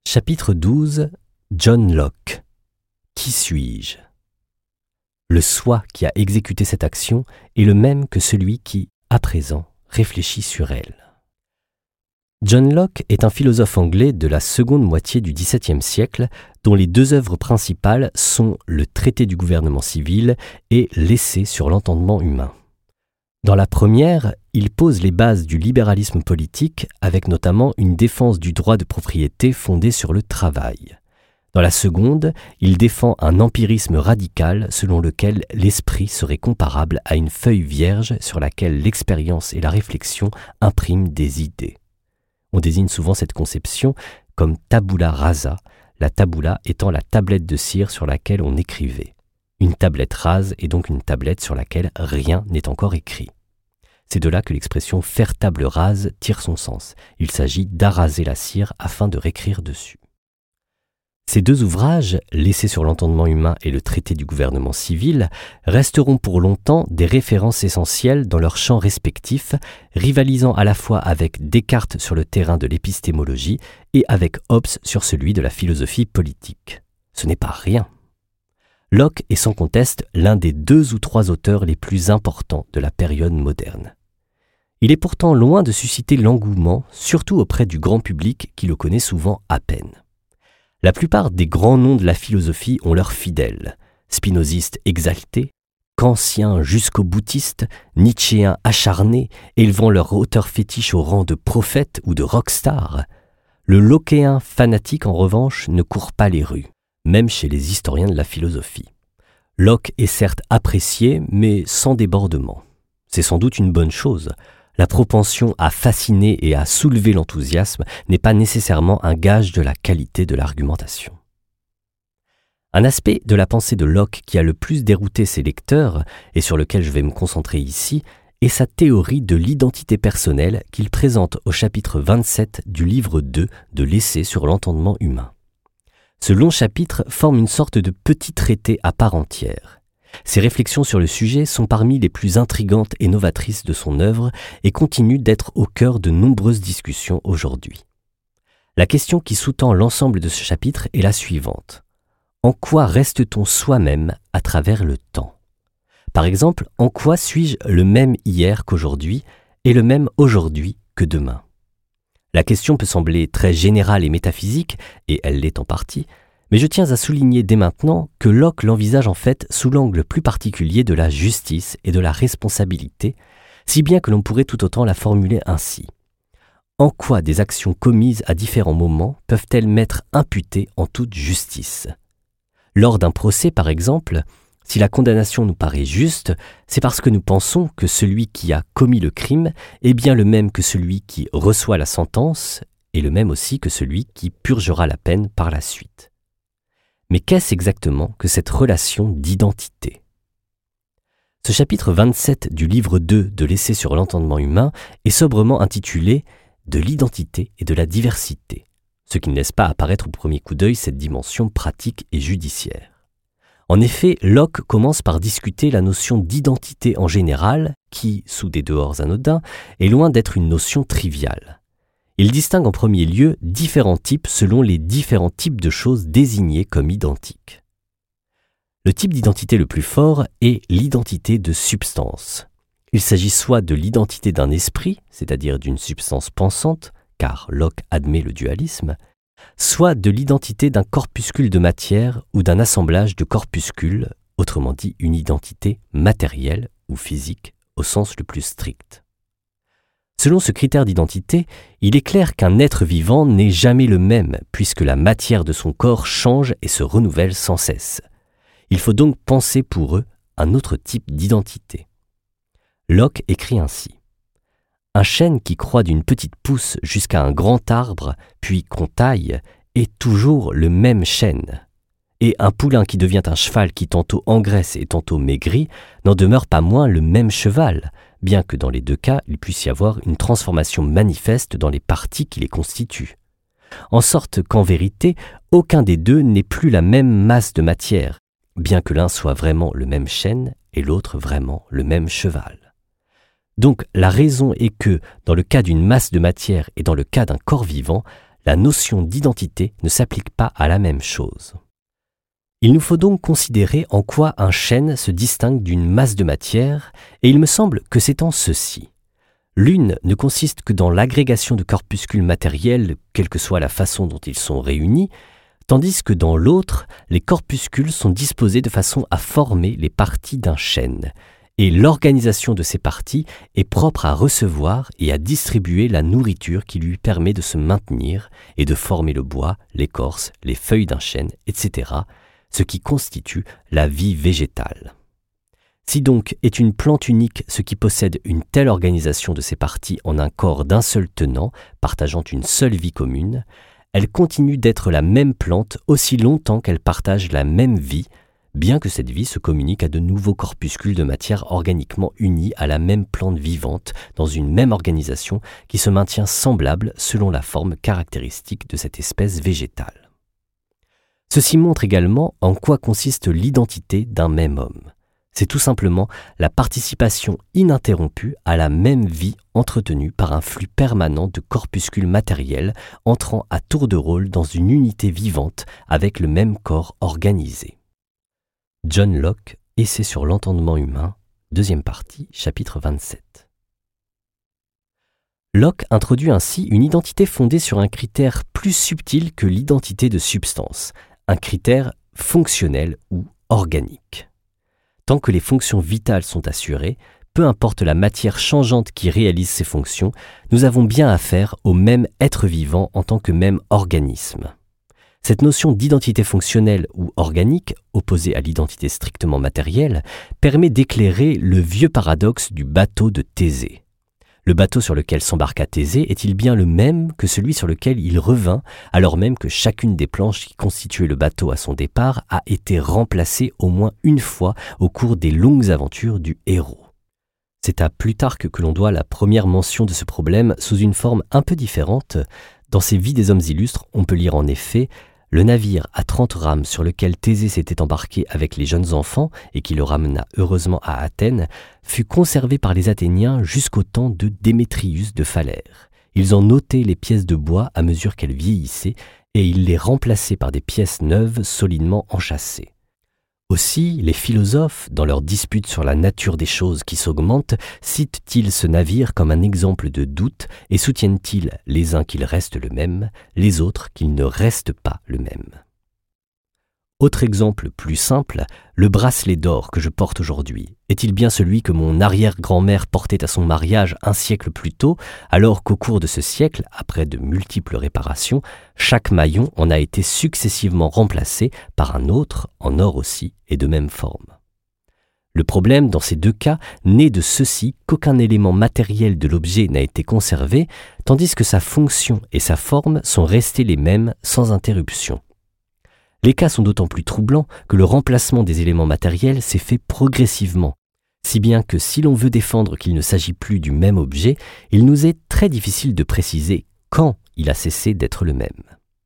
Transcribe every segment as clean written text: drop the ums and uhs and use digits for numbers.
Chapitre 12. John Locke. Qui suis-je ? Le soi qui a exécuté cette action est le même que celui qui, à présent, réfléchit sur elle. John Locke est un philosophe anglais de la seconde moitié du XVIIe siècle dont les deux œuvres principales sont le Traité du gouvernement civil et l'Essai sur l'entendement humain. Dans la première, il pose les bases du libéralisme politique avec notamment une défense du droit de propriété fondée sur le travail. Dans la seconde, il défend un empirisme radical selon lequel l'esprit serait comparable à une feuille vierge sur laquelle l'expérience et la réflexion impriment des idées. On désigne souvent cette conception comme tabula rasa, la tabula étant la tablette de cire sur laquelle on écrivait. Une tablette rase est donc une tablette sur laquelle rien n'est encore écrit. C'est de là que l'expression « faire table rase » tire son sens. Il s'agit d'araser la cire afin de réécrire dessus. Ces deux ouvrages, l'Essai sur l'entendement humain et le Traité du gouvernement civil, resteront pour longtemps des références essentielles dans leurs champs respectifs, rivalisant à la fois avec Descartes sur le terrain de l'épistémologie et avec Hobbes sur celui de la philosophie politique. Ce n'est pas rien. Locke est sans conteste l'un des 2 ou 3 auteurs les plus importants de la période moderne. Il est pourtant loin de susciter l'engouement, surtout auprès du grand public qui le connaît souvent à peine. La plupart des grands noms de la philosophie ont leurs fidèles, spinozistes exaltés, kantiens jusqu'aux bouddhistes, nietzschéens acharnés, élevant leur auteur fétiche au rang de prophète ou de rockstar. Le lockéen fanatique, en revanche, ne court pas les rues, même chez les historiens de la philosophie. Locke est certes apprécié, mais sans débordement. C'est sans doute une bonne chose. La propension à fasciner et à soulever l'enthousiasme n'est pas nécessairement un gage de la qualité de l'argumentation. Un aspect de la pensée de Locke qui a le plus dérouté ses lecteurs, et sur lequel je vais me concentrer ici, est sa théorie de l'identité personnelle qu'il présente au chapitre 27 du livre 2 de l'Essai sur l'entendement humain. Ce long chapitre forme une sorte de petit traité à part entière. Ses réflexions sur le sujet sont parmi les plus intrigantes et novatrices de son œuvre et continuent d'être au cœur de nombreuses discussions aujourd'hui. La question qui sous-tend l'ensemble de ce chapitre est la suivante. En quoi reste-t-on soi-même à travers le temps ? Par exemple, en quoi suis-je le même hier qu'aujourd'hui et le même aujourd'hui que demain ? La question peut sembler très générale et métaphysique, et elle l'est en partie, mais je tiens à souligner dès maintenant que Locke l'envisage en fait sous l'angle plus particulier de la justice et de la responsabilité, si bien que l'on pourrait tout autant la formuler ainsi. En quoi des actions commises à différents moments peuvent-elles m'être imputées en toute justice ? Lors d'un procès, par exemple, si la condamnation nous paraît juste, c'est parce que nous pensons que celui qui a commis le crime est bien le même que celui qui reçoit la sentence et le même aussi que celui qui purgera la peine par la suite. Mais qu'est-ce exactement que cette relation d'identité ? Ce chapitre 27 du livre 2 de l'Essai sur l'entendement humain est sobrement intitulé « De l'identité et de la diversité », ce qui ne laisse pas apparaître au premier coup d'œil cette dimension pratique et judiciaire. En effet, Locke commence par discuter la notion d'identité en général, qui, sous des dehors anodins, est loin d'être une notion triviale. Il distingue en premier lieu différents types selon les différents types de choses désignées comme identiques. Le type d'identité le plus fort est l'identité de substance. Il s'agit soit de l'identité d'un esprit, c'est-à-dire d'une substance pensante, car Locke admet le dualisme, soit de l'identité d'un corpuscule de matière ou d'un assemblage de corpuscules, autrement dit une identité matérielle ou physique au sens le plus strict. Selon ce critère d'identité, il est clair qu'un être vivant n'est jamais le même, puisque la matière de son corps change et se renouvelle sans cesse. Il faut donc penser pour eux un autre type d'identité. Locke écrit ainsi. Un chêne qui croît d'une petite pousse jusqu'à un grand arbre, puis qu'on taille, est toujours le même chêne. Et un poulain qui devient un cheval qui tantôt engraisse et tantôt maigrit n'en demeure pas moins le même cheval, bien que dans les 2 cas, il puisse y avoir une transformation manifeste dans les parties qui les constituent. En sorte qu'en vérité, aucun des 2 n'est plus la même masse de matière, bien que l'un soit vraiment le même chêne et l'autre vraiment le même cheval. Donc la raison est que, dans le cas d'une masse de matière et dans le cas d'un corps vivant, la notion d'identité ne s'applique pas à la même chose. Il nous faut donc considérer en quoi un chêne se distingue d'une masse de matière, et il me semble que c'est en ceci. L'une ne consiste que dans l'agrégation de corpuscules matériels, quelle que soit la façon dont ils sont réunis, tandis que dans l'autre, les corpuscules sont disposés de façon à former les parties d'un chêne, et l'organisation de ces parties est propre à recevoir et à distribuer la nourriture qui lui permet de se maintenir et de former le bois, l'écorce, les feuilles d'un chêne, etc., ce qui constitue la vie végétale. Si donc est une plante unique ce qui possède une telle organisation de ses parties en un corps d'un seul tenant, partageant une seule vie commune, elle continue d'être la même plante aussi longtemps qu'elle partage la même vie, bien que cette vie se communique à de nouveaux corpuscules de matière organiquement unis à la même plante vivante dans une même organisation qui se maintient semblable selon la forme caractéristique de cette espèce végétale. Ceci montre également en quoi consiste l'identité d'un même homme. C'est tout simplement la participation ininterrompue à la même vie entretenue par un flux permanent de corpuscules matériels entrant à tour de rôle dans une unité vivante avec le même corps organisé. John Locke, Essai sur l'entendement humain, deuxième partie, chapitre 27. Locke introduit ainsi une identité fondée sur un critère plus subtil que l'identité de substance, un critère fonctionnel ou organique. Tant que les fonctions vitales sont assurées, peu importe la matière changeante qui réalise ces fonctions, nous avons bien affaire au même être vivant en tant que même organisme. Cette notion d'identité fonctionnelle ou organique, opposée à l'identité strictement matérielle, permet d'éclairer le vieux paradoxe du bateau de Thésée. Le bateau sur lequel s'embarqua Thésée est-il bien le même que celui sur lequel il revint, alors même que chacune des planches qui constituaient le bateau à son départ a été remplacée au moins une fois au cours des longues aventures du héros. C'est à Plutarque que l'on doit la première mention de ce problème sous une forme un peu différente. Dans ses Vies des hommes illustres, on peut lire en effet « Le navire à 30 rames sur lequel Thésée s'était embarqué avec les jeunes enfants et qui le ramena heureusement à Athènes fut conservé par les Athéniens jusqu'au temps de Démétrius de Phalère. Ils en ôtaient les pièces de bois à mesure qu'elles vieillissaient et ils les remplaçaient par des pièces neuves solidement enchâssées. Aussi, les philosophes, dans leurs disputes sur la nature des choses qui s'augmentent, citent-ils ce navire comme un exemple de doute et soutiennent-ils les uns qu'il reste le même, les autres qu'il ne reste pas le même. Autre exemple plus simple, le bracelet d'or que je porte aujourd'hui, est-il bien celui que mon arrière-grand-mère portait à son mariage un siècle plus tôt, alors qu'au cours de ce siècle, après de multiples réparations, chaque maillon en a été successivement remplacé par un autre, en or aussi, et de même forme. Le problème dans ces deux cas naît de ceci qu'aucun élément matériel de l'objet n'a été conservé, tandis que sa fonction et sa forme sont restés les mêmes sans interruption. Les cas sont d'autant plus troublants que le remplacement des éléments matériels s'est fait progressivement, si bien que si l'on veut défendre qu'il ne s'agit plus du même objet, il nous est très difficile de préciser quand il a cessé d'être le même.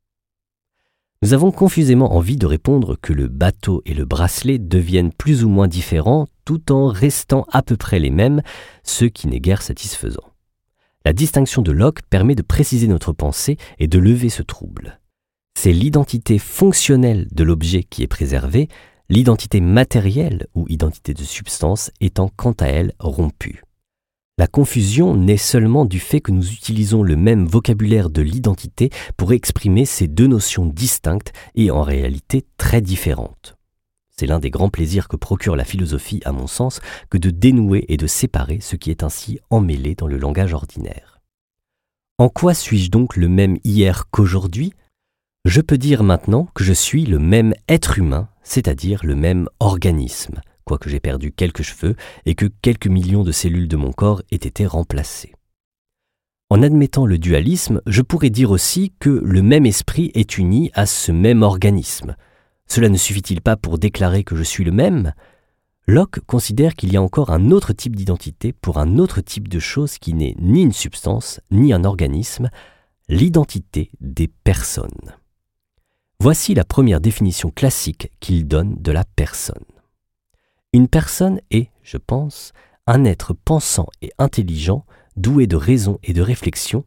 Nous avons confusément envie de répondre que le bateau et le bracelet deviennent plus ou moins différents tout en restant à peu près les mêmes, ce qui n'est guère satisfaisant. La distinction de Locke permet de préciser notre pensée et de lever ce trouble. C'est l'identité fonctionnelle de l'objet qui est préservée, l'identité matérielle ou identité de substance étant quant à elle rompue. La confusion naît seulement du fait que nous utilisons le même vocabulaire de l'identité pour exprimer ces deux notions distinctes et en réalité très différentes. C'est l'un des grands plaisirs que procure la philosophie, à mon sens, que de dénouer et de séparer ce qui est ainsi emmêlé dans le langage ordinaire. En quoi suis-je donc le même hier qu'aujourd'hui ? Je peux dire maintenant que je suis le même être humain, c'est-à-dire le même organisme, quoique j'ai perdu quelques cheveux et que quelques millions de cellules de mon corps aient été remplacées. En admettant le dualisme, je pourrais dire aussi que le même esprit est uni à ce même organisme. Cela ne suffit-il pas pour déclarer que je suis le même ? Locke considère qu'il y a encore un autre type d'identité pour un autre type de chose qui n'est ni une substance, ni un organisme, l'identité des personnes. Voici la première définition classique qu'il donne de la personne. Une personne est, je pense, un être pensant et intelligent, doué de raison et de réflexion,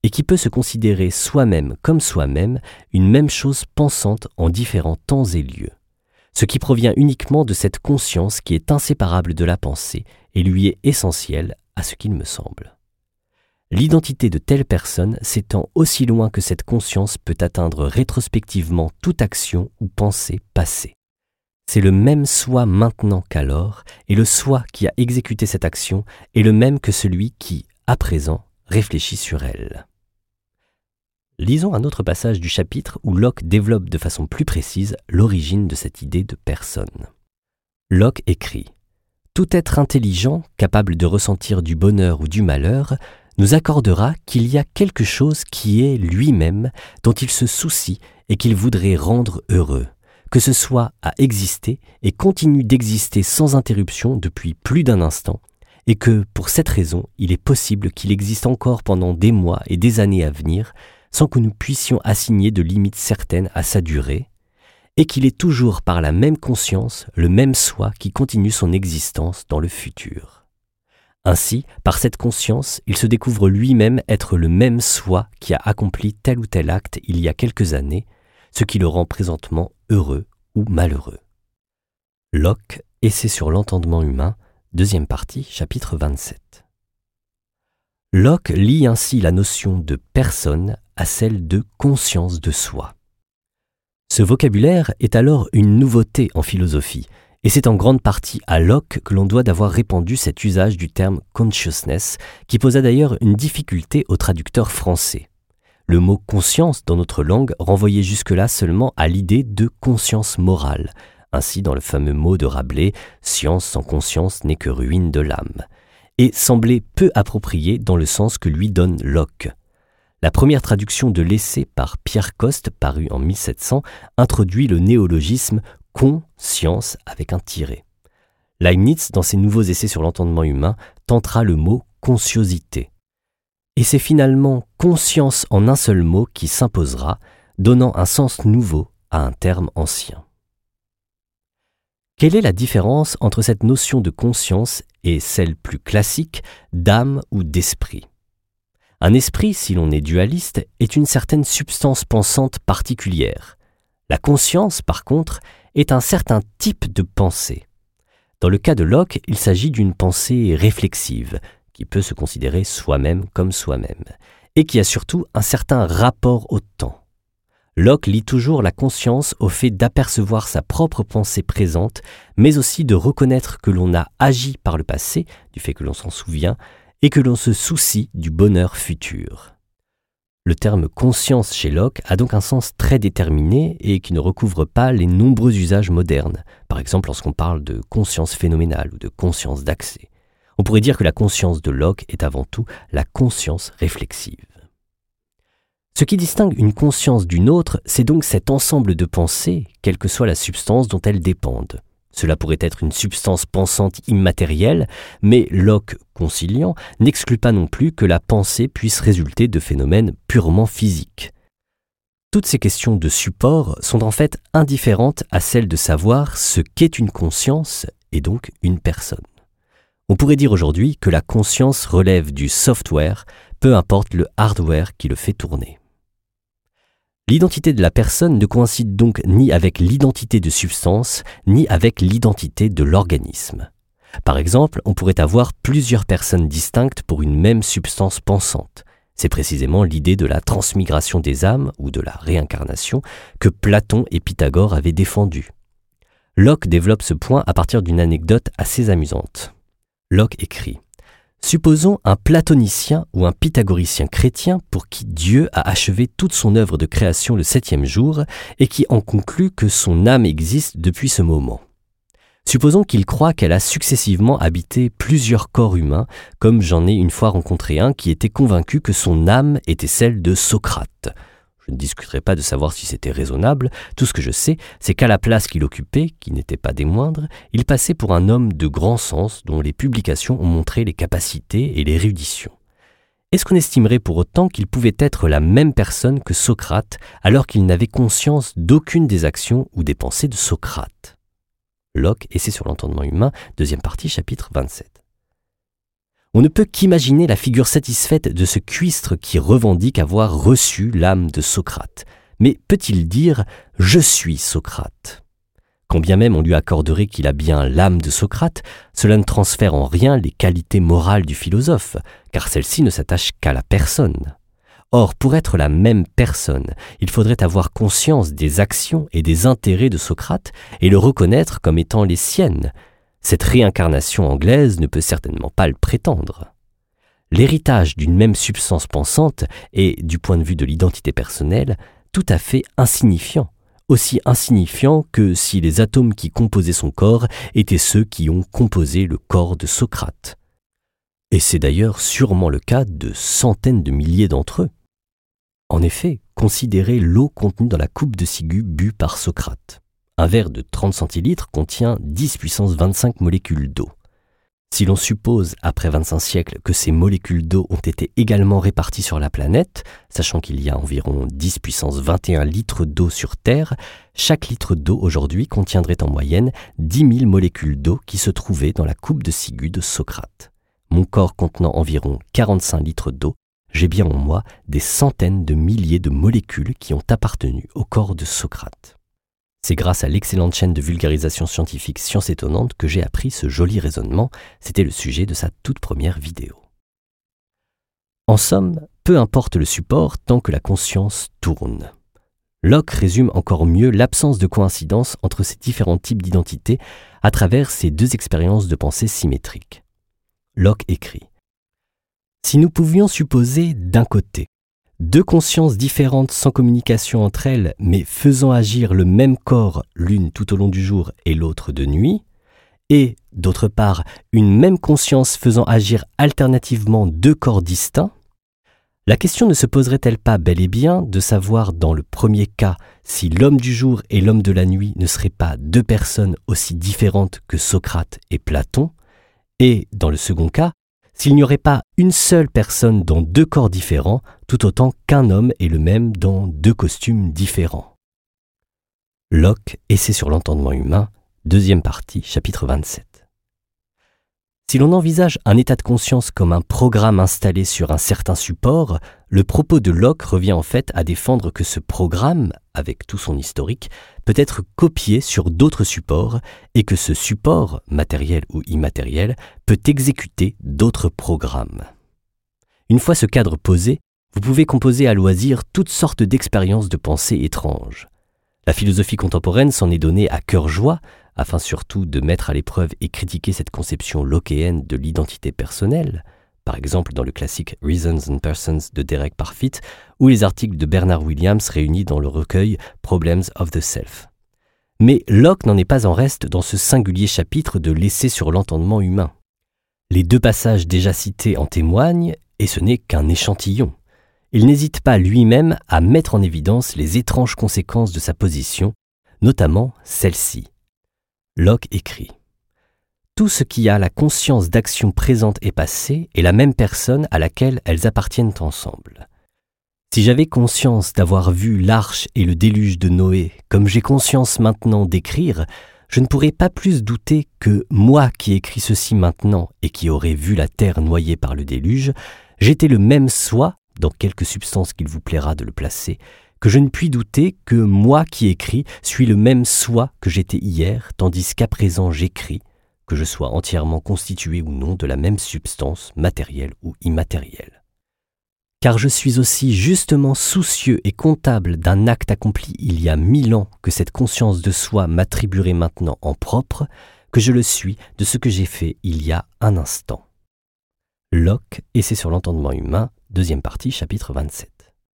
et qui peut se considérer soi-même comme soi-même, une même chose pensante en différents temps et lieux, ce qui provient uniquement de cette conscience qui est inséparable de la pensée et lui est essentielle à ce qu'il me semble. L'identité de telle personne s'étend aussi loin que cette conscience peut atteindre rétrospectivement toute action ou pensée passée. C'est le même soi maintenant qu'alors, et le soi qui a exécuté cette action est le même que celui qui, à présent, réfléchit sur elle. Lisons un autre passage du chapitre où Locke développe de façon plus précise l'origine de cette idée de personne. Locke écrit « Tout être intelligent, capable de ressentir du bonheur ou du malheur, nous accordera qu'il y a quelque chose qui est lui-même, dont il se soucie et qu'il voudrait rendre heureux, que ce soit à exister et continue d'exister sans interruption depuis plus d'un instant, et que, pour cette raison, il est possible qu'il existe encore pendant des mois et des années à venir, sans que nous puissions assigner de limites certaines à sa durée, et qu'il est toujours par la même conscience, le même soi qui continue son existence dans le futur. Ainsi, par cette conscience, il se découvre lui-même être le même soi qui a accompli tel ou tel acte il y a quelques années, ce qui le rend présentement heureux ou malheureux. Locke, Essai sur l'entendement humain, deuxième partie, chapitre 27. Locke lie ainsi la notion de personne à celle de conscience de soi. Ce vocabulaire est alors une nouveauté en philosophie, et c'est en grande partie à Locke que l'on doit d'avoir répandu cet usage du terme « consciousness » qui posa d'ailleurs une difficulté aux traducteurs français. Le mot « conscience » dans notre langue renvoyait jusque-là seulement à l'idée de conscience morale. Ainsi, dans le fameux mot de Rabelais « science sans conscience n'est que ruine de l'âme », et semblait peu approprié dans le sens que lui donne Locke. La première traduction de l'essai par Pierre Coste, paru en 1700, introduit le néologisme « conscience » avec un tiret. Leibniz, dans ses nouveaux essais sur l'entendement humain, tentera le mot « consciosité ». Et c'est finalement « conscience » en un seul mot qui s'imposera, donnant un sens nouveau à un terme ancien. Quelle est la différence entre cette notion de conscience et celle plus classique d'âme ou d'esprit ? Un esprit, si l'on est dualiste, est une certaine substance pensante particulière. La conscience, par contre, est un certain type de pensée. Dans le cas de Locke, il s'agit d'une pensée réflexive, qui peut se considérer soi-même comme soi-même, et qui a surtout un certain rapport au temps. Locke lie toujours la conscience au fait d'apercevoir sa propre pensée présente, mais aussi de reconnaître que l'on a agi par le passé, du fait que l'on s'en souvient, et que l'on se soucie du bonheur futur. Le terme conscience chez Locke a donc un sens très déterminé et qui ne recouvre pas les nombreux usages modernes, par exemple lorsqu'on parle de conscience phénoménale ou de conscience d'accès. On pourrait dire que la conscience de Locke est avant tout la conscience réflexive. Ce qui distingue une conscience d'une autre, c'est donc cet ensemble de pensées, quelle que soit la substance dont elles dépendent. Cela pourrait être une substance pensante immatérielle, mais Locke, conciliant, n'exclut pas non plus que la pensée puisse résulter de phénomènes purement physiques. Toutes ces questions de support sont en fait indifférentes à celle de savoir ce qu'est une conscience et donc une personne. On pourrait dire aujourd'hui que la conscience relève du software, peu importe le hardware qui le fait tourner. L'identité de la personne ne coïncide donc ni avec l'identité de substance, ni avec l'identité de l'organisme. Par exemple, on pourrait avoir plusieurs personnes distinctes pour une même substance pensante. C'est précisément l'idée de la transmigration des âmes ou de la réincarnation que Platon et Pythagore avaient défendue. Locke développe ce point à partir d'une anecdote assez amusante. Locke écrit « Supposons un platonicien ou un pythagoricien chrétien pour qui Dieu a achevé toute son œuvre de création le 7e jour et qui en conclut que son âme existe depuis ce moment. Supposons qu'il croit qu'elle a successivement habité plusieurs corps humains, comme j'en ai une fois rencontré un qui était convaincu que son âme était celle de Socrate. Je ne discuterai pas de savoir si c'était raisonnable, tout ce que je sais, c'est qu'à la place qu'il occupait, qui n'était pas des moindres, il passait pour un homme de grand sens dont les publications ont montré les capacités et l'érudition. Est-ce qu'on estimerait pour autant qu'il pouvait être la même personne que Socrate, alors qu'il n'avait conscience d'aucune des actions ou des pensées de Socrate ? Locke, Essai sur l'entendement humain, deuxième partie, chapitre 27. On ne peut qu'imaginer la figure satisfaite de ce cuistre qui revendique avoir reçu l'âme de Socrate. Mais peut-il dire « Je suis Socrate » ? Quand bien même on lui accorderait qu'il a bien l'âme de Socrate, cela ne transfère en rien les qualités morales du philosophe, car celle-ci ne s'attache qu'à la personne. Or, pour être la même personne, il faudrait avoir conscience des actions et des intérêts de Socrate et le reconnaître comme étant les siennes. Cette réincarnation anglaise ne peut certainement pas le prétendre. L'héritage d'une même substance pensante est, du point de vue de l'identité personnelle, tout à fait insignifiant. Aussi insignifiant que si les atomes qui composaient son corps étaient ceux qui ont composé le corps de Socrate. Et c'est d'ailleurs sûrement le cas de centaines de milliers d'entre eux. En effet, considérez l'eau contenue dans la coupe de ciguë bue par Socrate. Un verre de 30 centilitres contient 10 puissance 25 molécules d'eau. Si l'on suppose, après 25 siècles, que ces molécules d'eau ont été également réparties sur la planète, sachant qu'il y a environ 10 puissance 21 litres d'eau sur Terre, chaque litre d'eau aujourd'hui contiendrait en moyenne 10 000 molécules d'eau qui se trouvaient dans la coupe de ciguë de Socrate. Mon corps contenant environ 45 litres d'eau, j'ai bien en moi des centaines de milliers de molécules qui ont appartenu au corps de Socrate. C'est grâce à l'excellente chaîne de vulgarisation scientifique Science Étonnante que j'ai appris ce joli raisonnement, c'était le sujet de sa toute première vidéo. En somme, peu importe le support tant que la conscience tourne. Locke résume encore mieux l'absence de coïncidence entre ces différents types d'identité à travers ces deux expériences de pensée symétriques. Locke écrit « Si nous pouvions supposer d'un côté deux consciences différentes sans communication entre elles, mais faisant agir le même corps l'une tout au long du jour et l'autre de nuit, et, d'autre part, une même conscience faisant agir alternativement deux corps distincts, la question ne se poserait-elle pas bel et bien de savoir dans le premier cas si l'homme du jour et l'homme de la nuit ne seraient pas deux personnes aussi différentes que Socrate et Platon, et, dans le second cas, s'il n'y aurait pas une seule personne dans deux corps différents, tout autant qu'un homme est le même dans deux costumes différents. Locke, Essai sur l'entendement humain, deuxième partie, chapitre 27. Si l'on envisage un état de conscience comme un programme installé sur un certain support, le propos de Locke revient en fait à défendre que ce programme, avec tout son historique, peut être copié sur d'autres supports et que ce support, matériel ou immatériel, peut exécuter d'autres programmes. Une fois ce cadre posé, vous pouvez composer à loisir toutes sortes d'expériences de pensée étranges. La philosophie contemporaine s'en est donnée à cœur joie, afin surtout de mettre à l'épreuve et critiquer cette conception lockéenne de l'identité personnelle, par exemple dans le classique Reasons and Persons de Derek Parfit ou les articles de Bernard Williams réunis dans le recueil Problems of the Self. Mais Locke n'en est pas en reste dans ce singulier chapitre de l'essai sur l'entendement humain. Les deux passages déjà cités en témoignent, et ce n'est qu'un échantillon. Il n'hésite pas lui-même à mettre en évidence les étranges conséquences de sa position, notamment celle-ci. Locke écrit « Tout ce qui a la conscience d'action présente et passée est la même personne à laquelle elles appartiennent ensemble. Si j'avais conscience d'avoir vu l'arche et le déluge de Noé, comme j'ai conscience maintenant d'écrire, je ne pourrais pas plus douter que moi qui écris ceci maintenant et qui aurais vu la terre noyée par le déluge, j'étais le même soi, dans quelque substance qu'il vous plaira de le placer, que je ne puis douter que moi qui écris suis le même soi que j'étais hier, tandis qu'à présent j'écris, que je sois entièrement constitué ou non de la même substance, matérielle ou immatérielle. Car je suis aussi justement soucieux et comptable d'un acte accompli il y a 1000 ans que cette conscience de soi m'attribuerait maintenant en propre, que je le suis de ce que j'ai fait il y a un instant. » Locke, Essai sur l'entendement humain, deuxième partie, chapitre 27.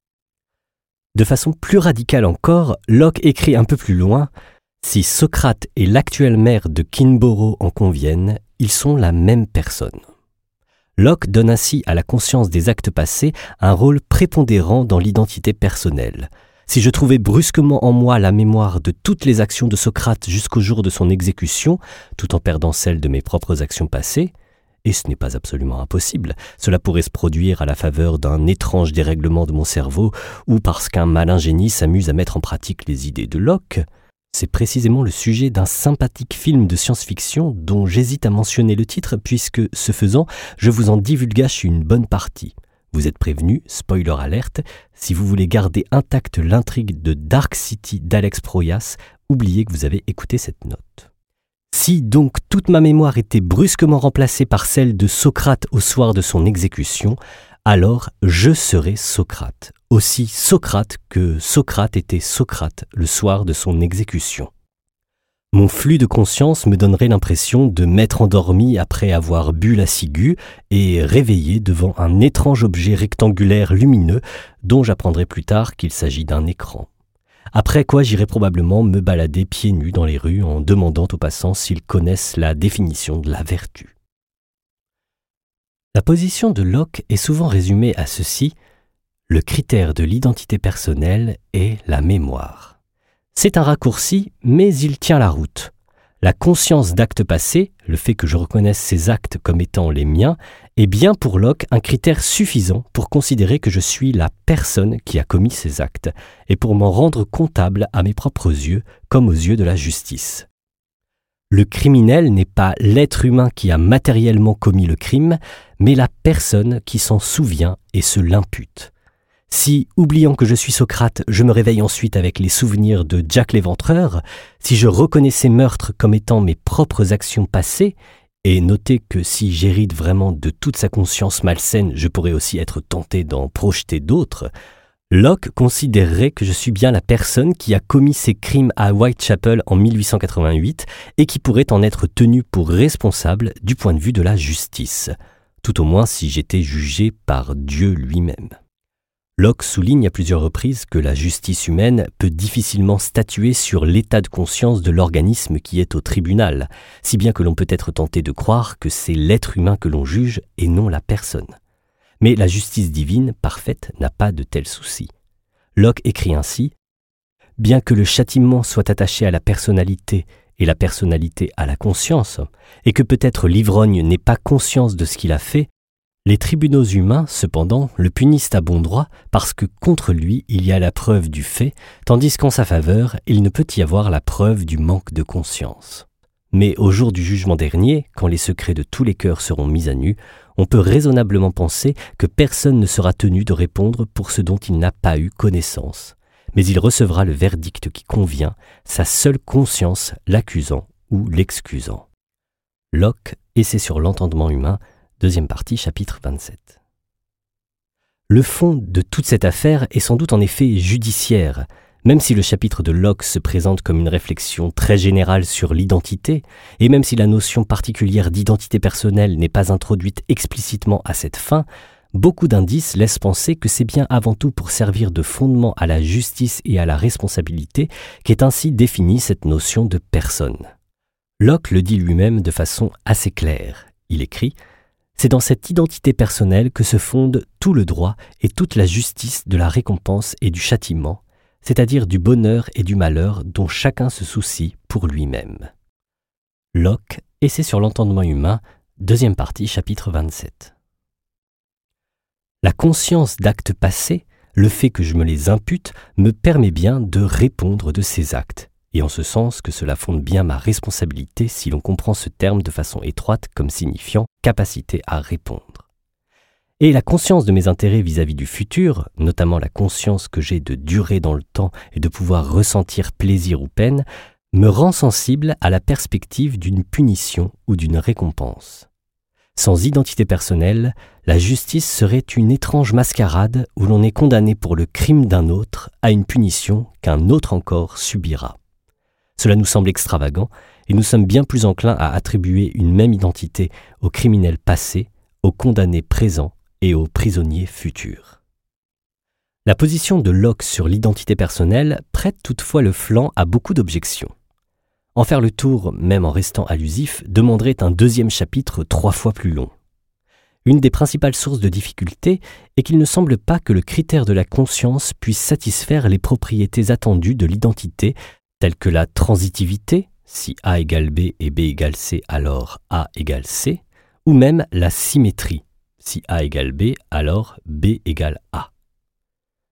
De façon plus radicale encore, Locke écrit un peu plus loin « Si Socrate et l'actuel maire de Kinborough en conviennent, ils sont la même personne. » Locke donne ainsi à la conscience des actes passés un rôle prépondérant dans l'identité personnelle. Si je trouvais brusquement en moi la mémoire de toutes les actions de Socrate jusqu'au jour de son exécution, tout en perdant celle de mes propres actions passées, et ce n'est pas absolument impossible, cela pourrait se produire à la faveur d'un étrange dérèglement de mon cerveau ou parce qu'un malin génie s'amuse à mettre en pratique les idées de Locke. C'est précisément le sujet d'un sympathique film de science-fiction dont j'hésite à mentionner le titre puisque, ce faisant, je vous en divulgâche une bonne partie. Vous êtes prévenus, spoiler alerte, si vous voulez garder intacte l'intrigue de Dark City d'Alex Proyas, oubliez que vous avez écouté cette note. Si donc toute ma mémoire était brusquement remplacée par celle de Socrate au soir de son exécution, alors je serais Socrate, aussi Socrate que Socrate était Socrate le soir de son exécution. Mon flux de conscience me donnerait l'impression de m'être endormi après avoir bu la ciguë et réveillé devant un étrange objet rectangulaire lumineux dont j'apprendrai plus tard qu'il s'agit d'un écran. Après quoi j'irai probablement me balader pieds nus dans les rues en demandant aux passants s'ils connaissent la définition de la vertu. La position de Locke est souvent résumée à ceci: le critère de l'identité personnelle est la mémoire. C'est un raccourci, mais il tient la route. La conscience d'actes passés, le fait que je reconnaisse ces actes comme étant les miens, est bien pour Locke un critère suffisant pour considérer que je suis la personne qui a commis ces actes, et pour m'en rendre comptable à mes propres yeux, comme aux yeux de la justice. Le criminel n'est pas l'être humain qui a matériellement commis le crime, mais la personne qui s'en souvient et se l'impute. Si, oubliant que je suis Socrate, je me réveille ensuite avec les souvenirs de Jack l'Éventreur, si je reconnais ces meurtres comme étant mes propres actions passées, et notez que si j'hérite vraiment de toute sa conscience malsaine, je pourrais aussi être tenté d'en projeter d'autres, Locke considérerait que je suis bien la personne qui a commis ces crimes à Whitechapel en 1888 et qui pourrait en être tenue pour responsable du point de vue de la justice, tout au moins si j'étais jugé par Dieu lui-même. Locke souligne à plusieurs reprises que la justice humaine peut difficilement statuer sur l'état de conscience de l'organisme qui est au tribunal, si bien que l'on peut être tenté de croire que c'est l'être humain que l'on juge et non la personne. Mais la justice divine, parfaite, n'a pas de tels soucis. Locke écrit ainsi: « Bien que le châtiment soit attaché à la personnalité et la personnalité à la conscience, et que peut-être l'ivrogne n'ait pas conscience de ce qu'il a fait, les tribunaux humains, cependant, le punissent à bon droit parce que contre lui, il y a la preuve du fait, tandis qu'en sa faveur, il ne peut y avoir la preuve du manque de conscience. Mais au jour du jugement dernier, quand les secrets de tous les cœurs seront mis à nu, on peut raisonnablement penser que personne ne sera tenu de répondre pour ce dont il n'a pas eu connaissance. Mais il recevra le verdict qui convient, sa seule conscience l'accusant ou l'excusant. » Locke, Essai sur l'entendement humain, deuxième partie, chapitre 27. Le fond de toute cette affaire est sans doute en effet judiciaire, même si le chapitre de Locke se présente comme une réflexion très générale sur l'identité, et même si la notion particulière d'identité personnelle n'est pas introduite explicitement à cette fin, beaucoup d'indices laissent penser que c'est bien avant tout pour servir de fondement à la justice et à la responsabilité qu'est ainsi définie cette notion de personne. Locke le dit lui-même de façon assez claire. Il écrit: « C'est dans cette identité personnelle que se fonde tout le droit et toute la justice de la récompense et du châtiment, c'est-à-dire du bonheur et du malheur dont chacun se soucie pour lui-même. » Locke, Essai sur l'entendement humain, deuxième partie, chapitre 27. La conscience d'actes passés, le fait que je me les impute, me permet bien de répondre de ces actes, et en ce sens que cela fonde bien ma responsabilité si l'on comprend ce terme de façon étroite comme signifiant capacité à répondre. Et la conscience de mes intérêts vis-à-vis du futur, notamment la conscience que j'ai de durer dans le temps et de pouvoir ressentir plaisir ou peine, me rend sensible à la perspective d'une punition ou d'une récompense. Sans identité personnelle, la justice serait une étrange mascarade où l'on est condamné pour le crime d'un autre à une punition qu'un autre encore subira. Cela nous semble extravagant et nous sommes bien plus enclins à attribuer une même identité aux criminels passés, aux condamnés présents et aux prisonniers futurs. La position de Locke sur l'identité personnelle prête toutefois le flanc à beaucoup d'objections. En faire le tour, même en restant allusif, demanderait un deuxième chapitre 3 fois plus long. Une des principales sources de difficulté est qu'il ne semble pas que le critère de la conscience puisse satisfaire les propriétés attendues de l'identité, telles que la transitivité, si A égale B et B égale C, alors A égale C, ou même la symétrie, si A égale B, alors B égale A.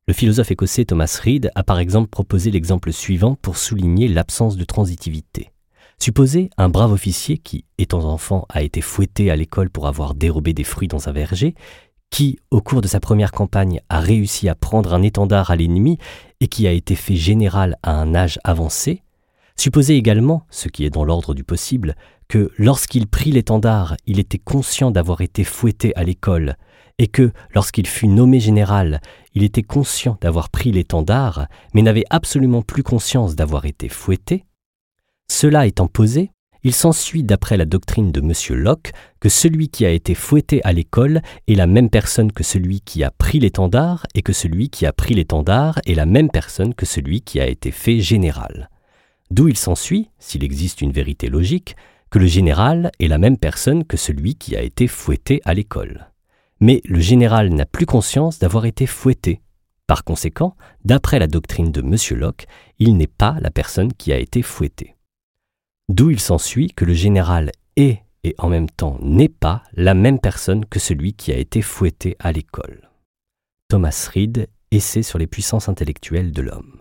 Le philosophe écossais Thomas Reid a par exemple proposé l'exemple suivant pour souligner l'absence de transitivité. Supposez un brave officier qui, étant enfant, a été fouetté à l'école pour avoir dérobé des fruits dans un verger, qui, au cours de sa première campagne, a réussi à prendre un étendard à l'ennemi et qui a été fait général à un âge avancé. Supposez également, ce qui est dans l'ordre du possible, que lorsqu'il prit l'étendard, il était conscient d'avoir été fouetté à l'école, et que, lorsqu'il fut nommé général, il était conscient d'avoir pris l'étendard, mais n'avait absolument plus conscience d'avoir été fouetté. Cela étant posé, il s'ensuit d'après la doctrine de M. Locke que celui qui a été fouetté à l'école est la même personne que celui qui a pris l'étendard et que celui qui a pris l'étendard est la même personne que celui qui a été fait général. D'où il s'ensuit, s'il existe une vérité logique, que le général est la même personne que celui qui a été fouetté à l'école. Mais le général n'a plus conscience d'avoir été fouetté. Par conséquent, d'après la doctrine de M. Locke, il n'est pas la personne qui a été fouettée. D'où il s'ensuit que le général est et en même temps n'est pas la même personne que celui qui a été fouetté à l'école. Thomas Reid, Essai sur les puissances intellectuelles de l'homme.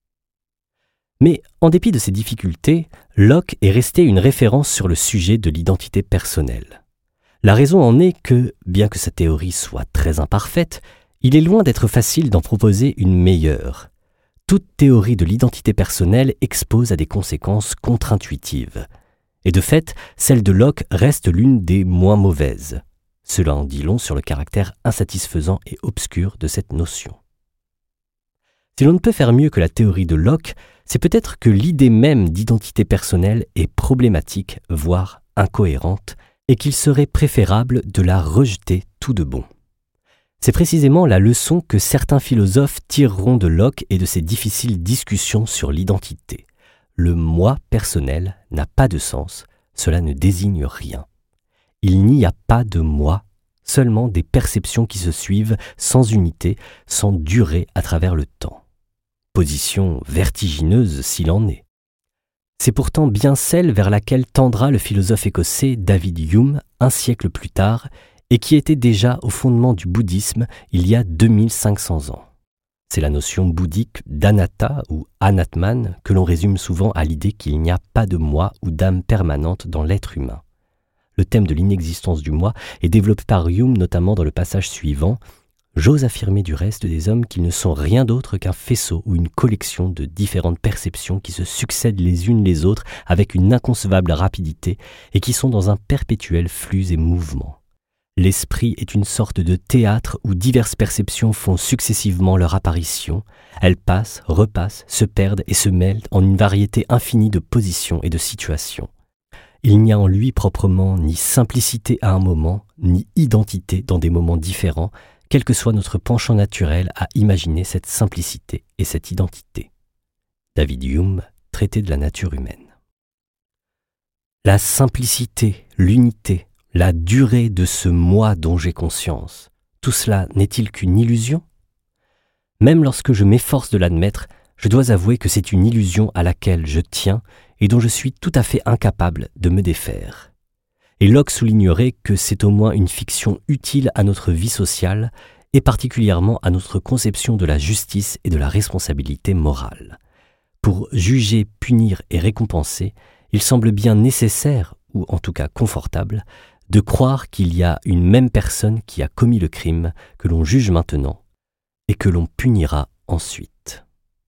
Mais en dépit de ces difficultés, Locke est resté une référence sur le sujet de l'identité personnelle. La raison en est que, bien que sa théorie soit très imparfaite, il est loin d'être facile d'en proposer une meilleure. Toute théorie de l'identité personnelle expose à des conséquences contre-intuitives. Et de fait, celle de Locke reste l'une des moins mauvaises. Cela en dit long sur le caractère insatisfaisant et obscur de cette notion. Si l'on ne peut faire mieux que la théorie de Locke, c'est peut-être que l'idée même d'identité personnelle est problématique, voire incohérente, et qu'il serait préférable de la rejeter tout de bon. C'est précisément la leçon que certains philosophes tireront de Locke et de ses difficiles discussions sur l'identité. Le « moi » personnel n'a pas de sens, cela ne désigne rien. Il n'y a pas de « moi », seulement des perceptions qui se suivent sans unité, sans durée à travers le temps. Position vertigineuse s'il en est. C'est pourtant bien celle vers laquelle tendra le philosophe écossais David Hume un siècle plus tard et qui était déjà au fondement du bouddhisme il y a 2500 ans. C'est la notion bouddhique d'anatta ou anatman que l'on résume souvent à l'idée qu'il n'y a pas de moi ou d'âme permanente dans l'être humain. Le thème de l'inexistence du moi est développé par Hume notamment dans le passage suivant « J'ose affirmer du reste des hommes qu'ils ne sont rien d'autre qu'un faisceau ou une collection de différentes perceptions qui se succèdent les unes les autres avec une inconcevable rapidité et qui sont dans un perpétuel flux et mouvement. L'esprit est une sorte de théâtre où diverses perceptions font successivement leur apparition. Elles passent, repassent, se perdent et se mêlent en une variété infinie de positions et de situations. Il n'y a en lui proprement ni simplicité à un moment, ni identité dans des moments différents, quel que soit notre penchant naturel à imaginer cette simplicité et cette identité. David Hume, Traité de la nature humaine. La simplicité, l'unité, la durée de ce moi dont j'ai conscience, tout cela n'est-il qu'une illusion ? Même lorsque je m'efforce de l'admettre, je dois avouer que c'est une illusion à laquelle je tiens et dont je suis tout à fait incapable de me défaire. Et Locke soulignerait que c'est au moins une fiction utile à notre vie sociale et particulièrement à notre conception de la justice et de la responsabilité morale. Pour juger, punir et récompenser, il semble bien nécessaire, ou en tout cas confortable, de croire qu'il y a une même personne qui a commis le crime que l'on juge maintenant et que l'on punira ensuite.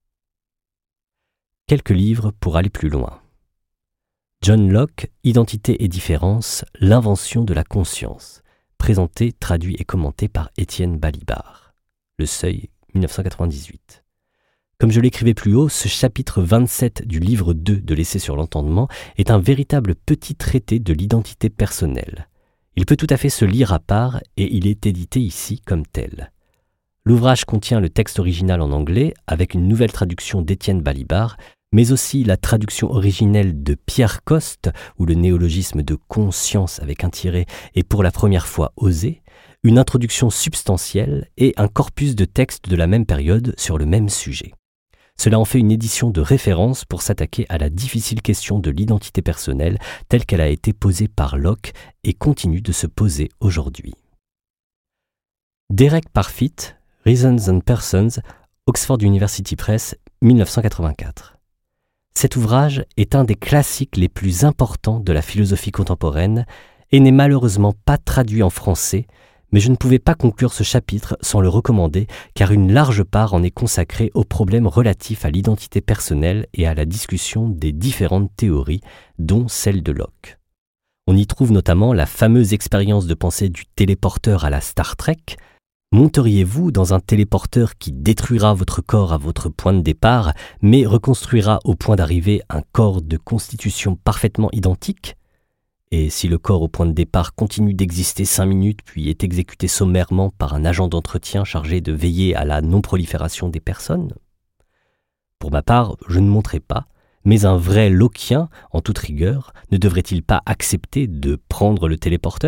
Quelques livres pour aller plus loin. John Locke, Identité et différence, l'invention de la conscience, présenté, traduit et commenté par Étienne Balibar. Le Seuil, 1998. Comme je l'écrivais plus haut, ce chapitre 27 du livre 2 de l'Essai sur l'entendement est un véritable petit traité de l'identité personnelle. Il peut tout à fait se lire à part et il est édité ici comme tel. L'ouvrage contient le texte original en anglais avec une nouvelle traduction d'Étienne Balibar, mais aussi la traduction originelle de Pierre Coste, où le néologisme de conscience avec un tiret est pour la première fois osé, une introduction substantielle et un corpus de textes de la même période sur le même sujet. Cela en fait une édition de référence pour s'attaquer à la difficile question de l'identité personnelle telle qu'elle a été posée par Locke et continue de se poser aujourd'hui. Derek Parfit, Reasons and Persons, Oxford University Press, 1984. Cet ouvrage est un des classiques les plus importants de la philosophie contemporaine et n'est malheureusement pas traduit en français, mais je ne pouvais pas conclure ce chapitre sans le recommander car une large part en est consacrée aux problèmes relatifs à l'identité personnelle et à la discussion des différentes théories, dont celle de Locke. On y trouve notamment la fameuse expérience de pensée du téléporteur à la Star Trek. Monteriez-vous dans un téléporteur qui détruira votre corps à votre point de départ, mais reconstruira au point d'arrivée un corps de constitution parfaitement identique ? Et si le corps au point de départ continue d'exister 5 minutes puis est exécuté sommairement par un agent d'entretien chargé de veiller à la non-prolifération des personnes ? Pour ma part, je ne monterai pas, mais un vrai Lockien, en toute rigueur, ne devrait-il pas accepter de prendre le téléporteur ?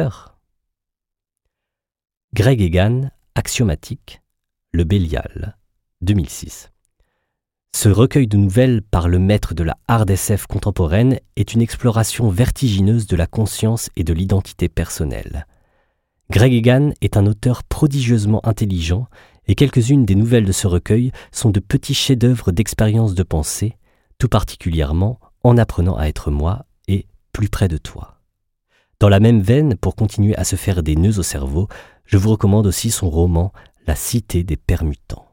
Greg Egan, Axiomatique, Le Bélial, 2006. Ce recueil de nouvelles par le maître de la hard SF contemporaine est une exploration vertigineuse de la conscience et de l'identité personnelle. Greg Egan est un auteur prodigieusement intelligent et quelques-unes des nouvelles de ce recueil sont de petits chefs-d'œuvre d'expérience de pensée, tout particulièrement En apprenant à être moi et Plus près de toi. Dans la même veine, pour continuer à se faire des nœuds au cerveau, je vous recommande aussi son roman La Cité des permutants.